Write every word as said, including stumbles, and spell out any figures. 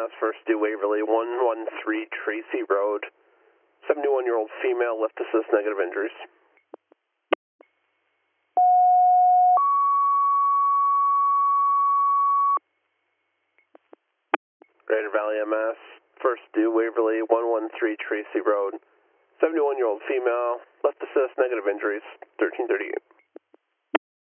Mass, first due Waverly, one one three Tracy Road. seventy-one-year-old female, lift assist, negative injuries. Greater Valley M S, first due Waverly, one one three Tracy Road. seventy-one-year-old female, left assist, negative injuries, thirteen thirty-eight.